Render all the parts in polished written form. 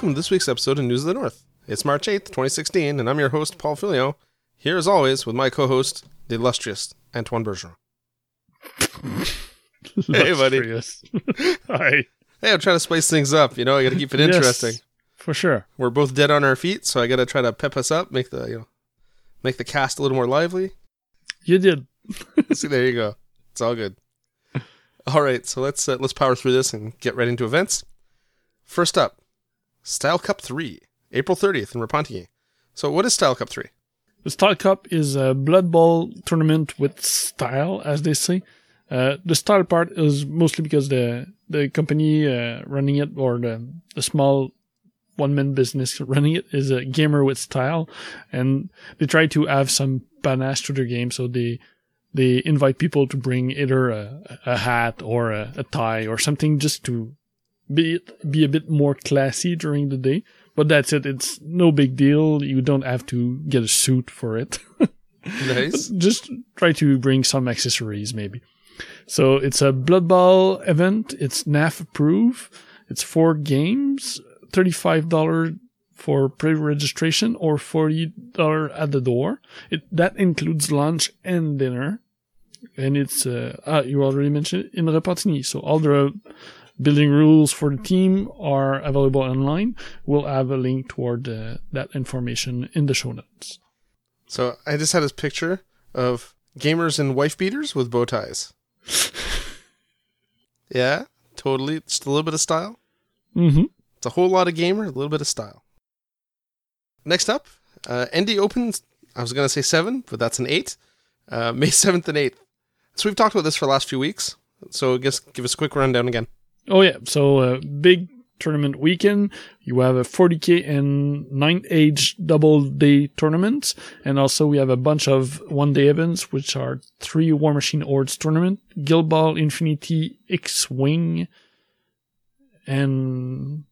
welcome to this week's episode of News of the North. It's March 8th, 2016, and I'm your host, Paul Filio, here as always with my co-host, the illustrious Antoine Bergeron. Hey, buddy. Hi. Hey, I'm trying to spice things up, I gotta keep it interesting. Yes, for sure. We're both dead on our feet, so I gotta try to pep us up, make the cast a little more lively. You did. See, there you go. It's all good. All right, so let's power through this and get right into events. First up, Style Cup 3, April 30th in Repentigny. So what is Style Cup 3? The Style Cup is a Blood Bowl tournament with style, as they say. The style part is mostly because the company running it, or the small one-man business running it, is a gamer with style, and they try to have some panache to their game, so they invite people to bring either a hat or a tie or something, just to be a bit more classy during the day. But that's it. It's no big deal. You don't have to get a suit for it. Nice. Just try to bring some accessories, maybe. So it's a Blood Bowl event. It's NAF approved. It's 4 games, $35 for pre-registration or $40 at the door. That includes lunch and dinner. And it's, you already mentioned it, in Repentigny. So all the building rules for the team are available online. We'll have a link toward that information in the show notes. So I just had this picture of gamers in wife beaters with bow ties. Yeah, totally. Just a little bit of style. Mm-hmm. It's a whole lot of gamer, a little bit of style. Next up, ND opens, I was going to say 7, but that's an 8. May 7th and 8th. So we've talked about this for the last few weeks. So give us a quick rundown again. Oh, yeah. So, big tournament weekend. You have a 40K and 9th age double day tournaments. And also we have a bunch of one-day events, which are 3 War Machine Hordes tournament, Guild Ball, Infinity, X-Wing, and...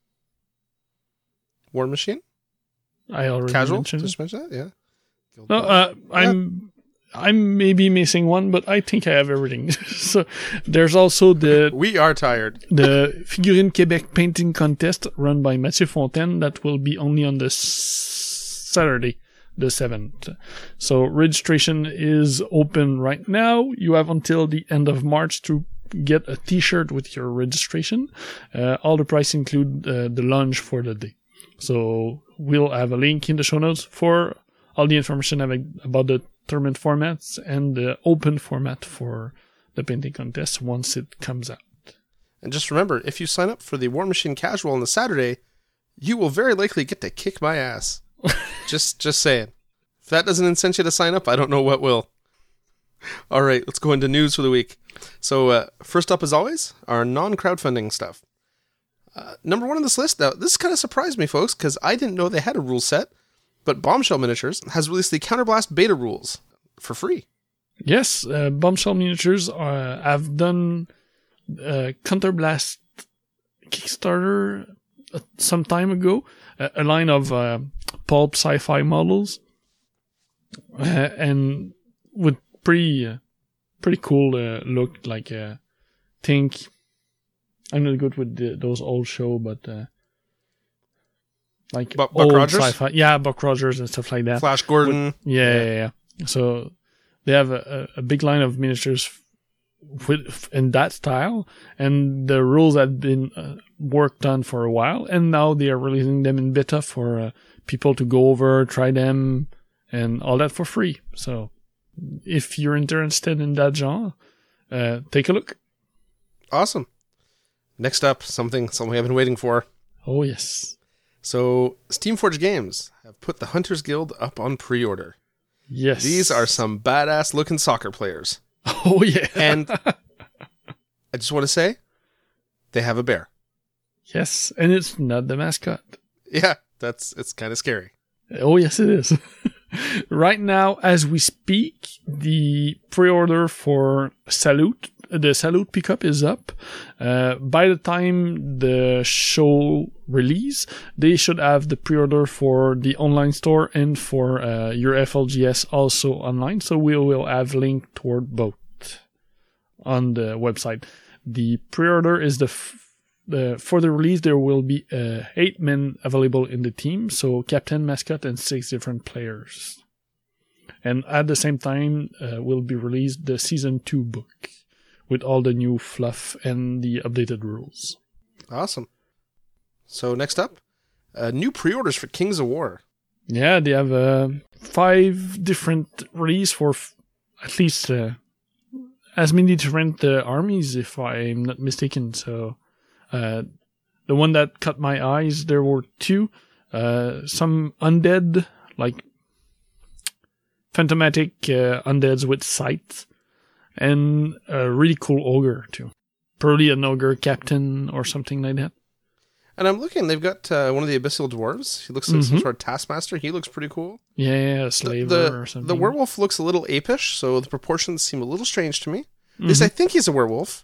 War Machine? I already mentioned it. Just mention that, yeah. Guild No, Ball. I'm maybe missing one, but I think I have everything. So there's also We are tired. the Figurine Québec painting contest run by Mathieu Fontaine that will be only on the Saturday, the 7th. So registration is open right now. You have until the end of March to get a t-shirt with your registration. All the price include the lunch for the day. So we'll have a link in the show notes for all the information about the tournament formats and the open format for the painting contest once it comes out. And just remember, if you sign up for the War Machine Casual on the Saturday, you will very likely get to kick my ass. just saying. If that doesn't incent you to sign up, I don't know what will. All right, let's go into news for the week. So first up, as always, our non-crowdfunding stuff. Number 1 on this list, now, this kind of surprised me, folks, because I didn't know they had a rule set. But Bombshell Miniatures has released the Counterblast beta rules for free. Yes, Bombshell Miniatures have done Counterblast Kickstarter some time ago, a line of pulp sci-fi models, and with pretty cool look. Like think I'm not good with those old show, but. Like Buck old Rogers? sci-fi. Yeah, Buck Rogers and stuff like that. Flash Gordon. Yeah. So they have a big line of miniatures in that style, and the rules have been worked on for a while, and now they are releasing them in beta for people to go over, try them, and all that for free. So if you're interested in that genre, take a look. Awesome. Next up, something I've been waiting for. Oh, yes. So, Steamforge Games have put the Hunters Guild up on pre-order. Yes. These are some badass-looking soccer players. Oh, yeah. And I just want to say, they have a bear. Yes, and it's not the mascot. Yeah, it's kind of scary. Oh, yes, it is. Right now, as we speak, the pre-order for the Salute pickup is up. By the time the show release, they should have the pre-order for the online store and for your FLGS also online. So we will have link toward both on the website. The pre-order is the for the release, there will be 8 men available in the team, so captain, mascot, and 6 different players. And at the same time, will be released the Season 2 book with all the new fluff and the updated rules. Awesome. So next up, new pre-orders for Kings of War. Yeah, they have 5 different releases for at least as many different armies, if I'm not mistaken. So the one that caught my eyes, there were 2. Some undead, like phantomatic undeads with scythes, and a really cool ogre too. Probably an ogre captain or something like that. And I'm looking, they've got one of the Abyssal Dwarves. He looks like some sort of taskmaster. He looks pretty cool. Yeah, a slaver or something. The werewolf looks a little apish, so the proportions seem a little strange to me. At least I think he's a werewolf.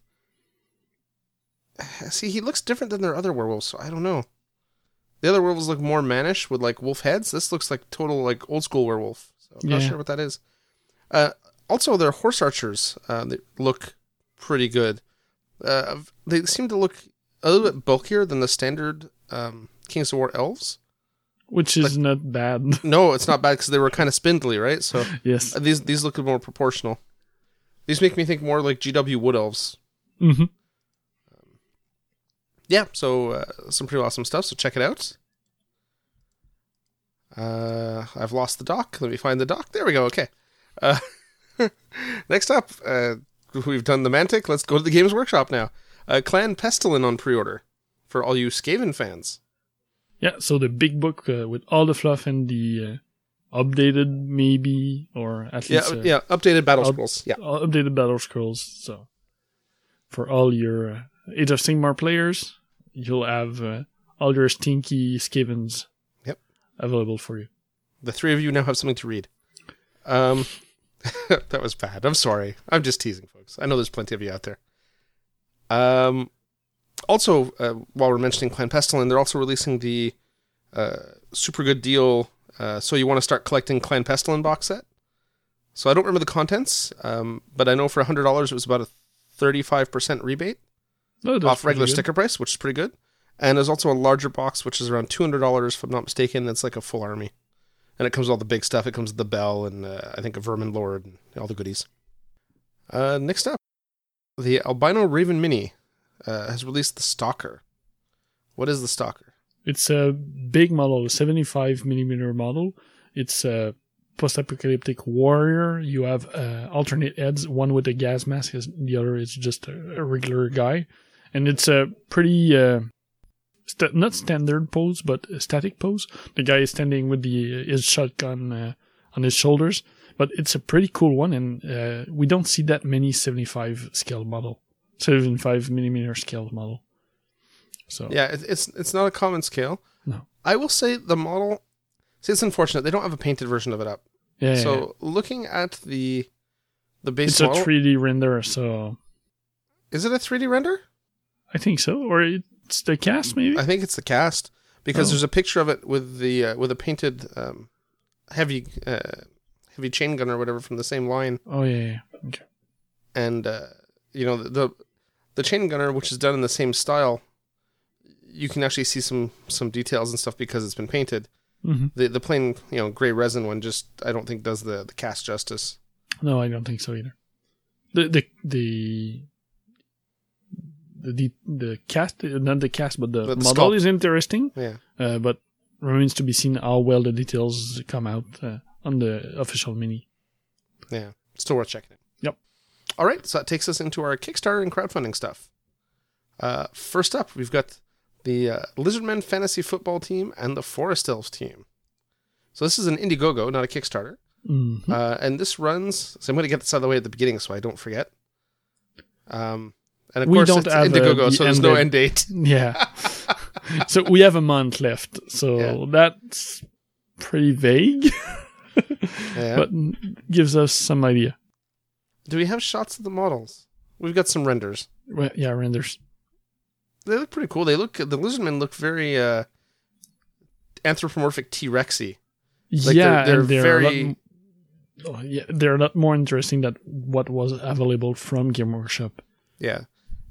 See, he looks different than their other werewolves, so I don't know. The other werewolves look more mannish with like wolf heads. This looks like total like old school werewolf. So I'm not sure what that is. Also, their horse archers they look pretty good. They seem to look a little bit bulkier than the standard Kings of War elves. Which is not bad. No, it's not bad because they were kind of spindly, right? So yes, these look more proportional. These make me think more like GW Wood Elves. Mm-hmm. Yeah, so some pretty awesome stuff, so check it out. I've lost the doc. Let me find the doc. There we go, okay. Next up, we've done the Mantic. Let's go to the Games Workshop now. Clan Pestilin on pre-order for all you Skaven fans. Yeah, so the big book with all the fluff and the updated, maybe, or at least... updated battle scrolls. Yeah, updated battle scrolls. So for all your Age of Sigmar players, you'll have all your stinky Skavens available for you. The 3 of you now have something to read. That was bad. I'm sorry. I'm just teasing, folks. I know there's plenty of you out there. Also, while we're mentioning Clan Pestilin, they're also releasing the super good deal. So you want to start collecting Clan Pestilin box set. So I don't remember the contents, but I know for $100 it was about a 35% rebate off regular sticker price, which is pretty good. And there's also a larger box, which is around $200, if I'm not mistaken. It's like a full army. And it comes with all the big stuff. It comes with the bell and I think a Vermin Lord and all the goodies. Next up, the Albino Raven Mini has released the Stalker. What is the Stalker? It's a big model, a 75mm model. It's a post-apocalyptic warrior. You have alternate heads, one with a gas mask, the other is just a regular guy. And it's a pretty... not standard pose, but a static pose. The guy is standing with his shotgun on his shoulders, but it's a pretty cool one, and we don't see that many 75mm scale model. So yeah, it's not a common scale. No, I will say the model. See, it's unfortunate they don't have a painted version of it up. Yeah. So looking at the base it's model, a 3D render. So is it a 3D render? I think so, or it's the cast, maybe? I think it's the cast, because there's a picture of it with a painted heavy chain gun or whatever from the same line. Oh, yeah. Okay. And, the chain gunner, which is done in the same style, you can actually see some details and stuff because it's been painted. Mm-hmm. The plain, gray resin one just, I don't think does the cast justice. No, I don't think so either. The cast, not the cast, but the model is interesting. Yeah. But remains to be seen how well the details come out on the official mini. Yeah. Still worth checking it. Yep. All right. So that takes us into our Kickstarter and crowdfunding stuff. First up, we've got the Lizardmen Fantasy Football team and the Forest Elves team. So this is an Indiegogo, not a Kickstarter. Mm-hmm. And this runs... So I'm going to get this out of the way at the beginning so I don't forget. And of we course, don't it's have Indiegogo, so there's no end date. Yeah. So we have a month left. So that's pretty vague. But gives us some idea. Do we have shots of the models? We've got some renders. Well, yeah, renders. They look pretty cool. The Lizardmen look very anthropomorphic T-Rexy. Like they're very... they're a lot more interesting than what was available from Game Workshop. Yeah.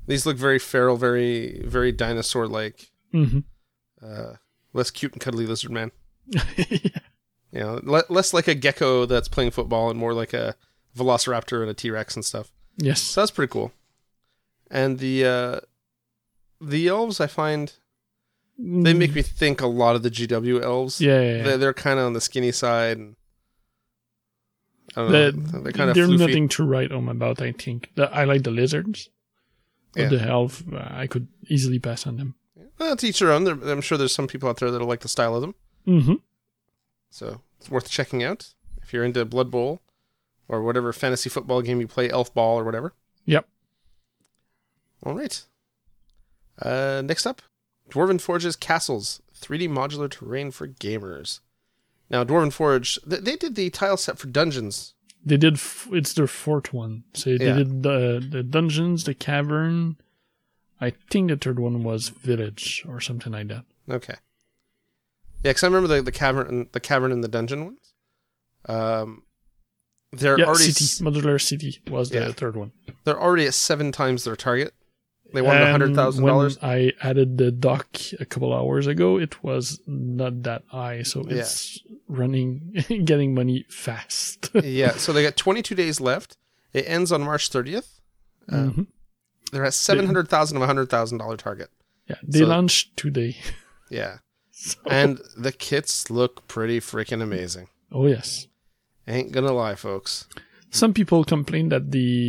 These look very feral, very, very dinosaur-like. Mm-hmm. Less cute and cuddly lizard man. Yeah. Less like a gecko that's playing football and more like a velociraptor and a T-Rex and stuff. Yes. So that's pretty cool. And the elves, I find, they make me think a lot of the GW elves. Yeah. They're kind of on the skinny side. And I don't know. They're kind of There's floofy. nothing to write home about, I think. I like the lizards. But the elf, I could easily pass on them. Well, to each their own. I'm sure there's some people out there that'll like the style of them. Mm-hmm. So it's worth checking out if you're into Blood Bowl or whatever fantasy football game you play, Elf Ball or whatever. Yep. All right. Next up, Dwarven Forge's Castles, 3D modular terrain for gamers. Now, Dwarven Forge, they did the tile set for dungeons. They did. It's their fourth one. So they did the dungeons, the cavern. I think the third one was village or something like that. Okay. Yeah, because I remember the cavern and the dungeon ones. They're already modular city was the third one. They're already at 7 times their target. They wanted $100,000. When I added the dock a couple hours ago, it was not that high, so it's running, getting money fast. Yeah, so they got 22 days left. It ends on March 30th. They're at $700,000 of a $100,000 target. Yeah, they launched today. Yeah, and the kits look pretty freaking amazing. Oh yes, ain't gonna lie, folks. Some people complain that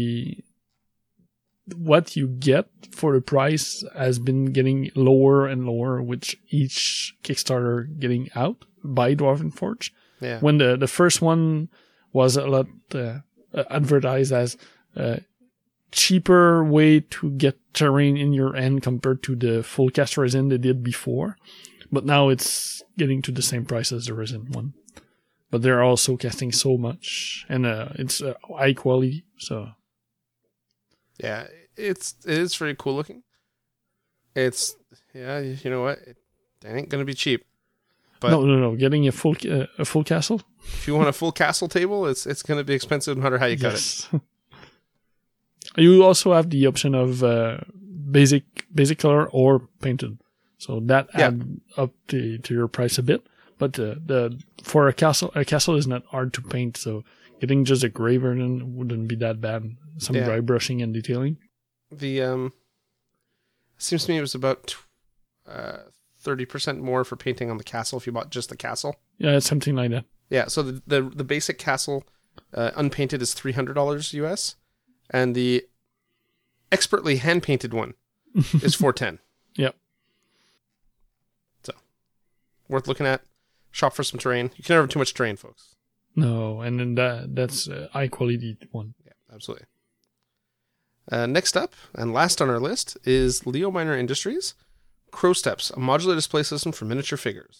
what you get for the price has been getting lower and lower with each Kickstarter getting out by Dwarven Forge. Yeah. When the first one was a lot advertised as a cheaper way to get terrain in your end compared to the full cast resin they did before. But now it's getting to the same price as the resin one. But they're also casting so much and it's high quality, so... Yeah, it is very cool looking. It's, you know what? It ain't going to be cheap. But No. Getting a full castle? If you want a full castle table, it's going to be expensive no matter how you cut it. You also have the option of basic color or painted. So that add up to your price a bit. But for a castle is not hard to paint, so getting just a gray version wouldn't be that bad. Some dry brushing and detailing. The seems to me it was about 30% more for painting on the castle if you bought just the castle. Yeah, it's something like that. Yeah, so the basic castle unpainted is $300 US, and the expertly hand painted one is $410. Yep. So worth looking at. Shop for some terrain. You can never have too much terrain, folks. No, and then that's a high quality one. Yeah, absolutely. Next up, and last on our list, is Leo Minor Industries Crow Steps, a modular display system for miniature figures.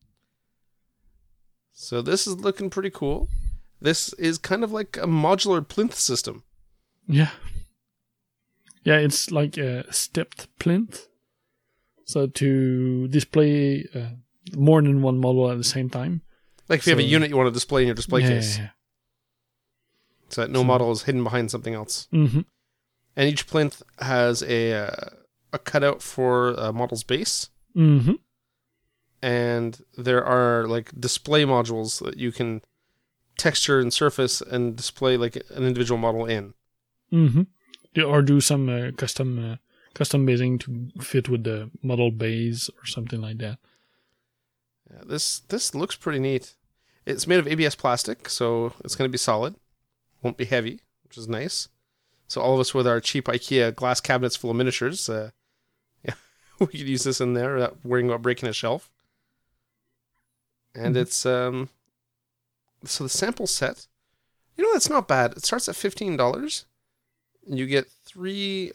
So this is looking pretty cool. This is kind of like a modular plinth system. Yeah. Yeah, it's like a stepped plinth. So to display more than one model at the same time. Like if you have a unit you want to display in your display case. Yeah. So that no model is hidden behind something else. Mm-hmm. And each plinth has a cutout for a model's base. Mm-hmm. And there are like display modules that you can texture and surface and display like an individual model in. Mm-hmm. Or do some custom basing to fit with the model base or something like that. Yeah, this looks pretty neat. It's made of ABS plastic, so it's going to be solid. Won't be heavy, which is nice. So all of us with our cheap IKEA glass cabinets full of miniatures, we could use this in there without worrying about breaking a shelf. And it's so the sample set, that's not bad. It starts at $15. You get three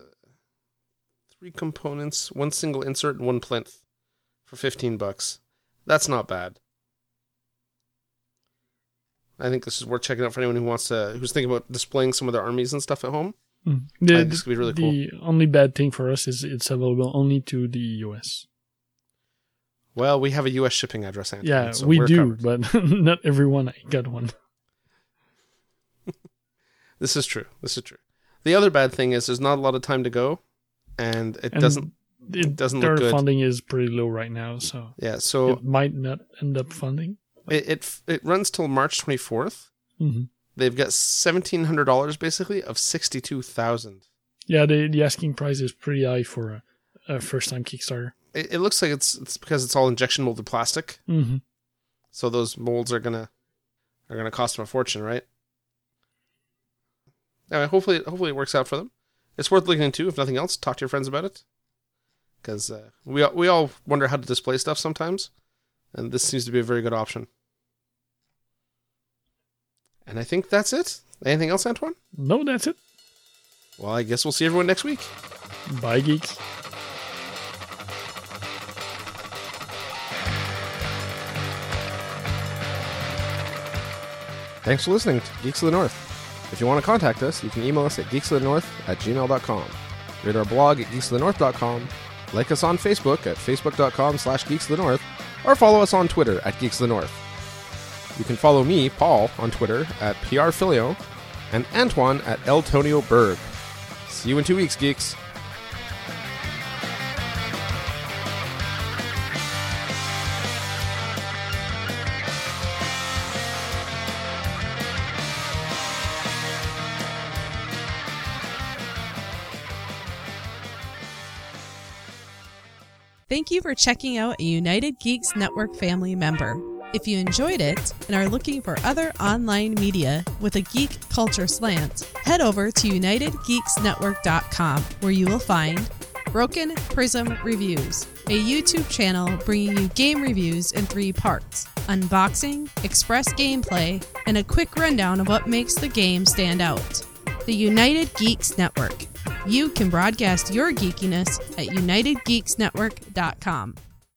components, one single insert, and one plinth for $15. That's not bad. I think this is worth checking out for anyone who's thinking about displaying some of their armies and stuff at home. I think this could be really cool. The only bad thing for us is it's available only to the US. Well, we have a US shipping address, Anthony. Yeah, so we do, covered. but not everyone got one. This is true. The other bad thing is there's not a lot of time to go, and it doesn't look their good. funding is pretty low right now, so Yeah, so it might not end up funding. it runs till March 24th. Mm-hmm. They've got $1,700 basically of 62,000. Yeah, the asking price is pretty high for a first-time Kickstarter. It looks like it's because it's all injection molded plastic. Mm-hmm. So those molds are gonna cost them a fortune, right? Anyway, hopefully it works out for them. It's worth looking into. If nothing else, talk to your friends about it, because we all wonder how to display stuff sometimes, and this seems to be a very good option. And I think that's it. Anything else, Antoine? No, that's it. Well, I guess we'll see everyone next week. Bye, geeks. Thanks for listening to Geeks of the North. If you want to contact us, you can email us at geeksofthenorth@gmail.com. Read our blog at geeksofthenorth.com. Like us on Facebook at facebook.com/geeksofthenorth, or follow us on Twitter at Geeks of the North. You can follow me, Paul, on Twitter at PRFilio, and Antoine at Eltonio Berg. See you in 2 weeks, geeks. Thank you for checking out a United Geeks Network family member. If you enjoyed it and are looking for other online media with a geek culture slant, head over to UnitedGeeksNetwork.com, where you will find Broken Prism Reviews, a YouTube channel bringing you game reviews in 3 parts: unboxing, express gameplay, and a quick rundown of what makes the game stand out. The United Geeks Network. You can broadcast your geekiness at UnitedGeeksNetwork.com.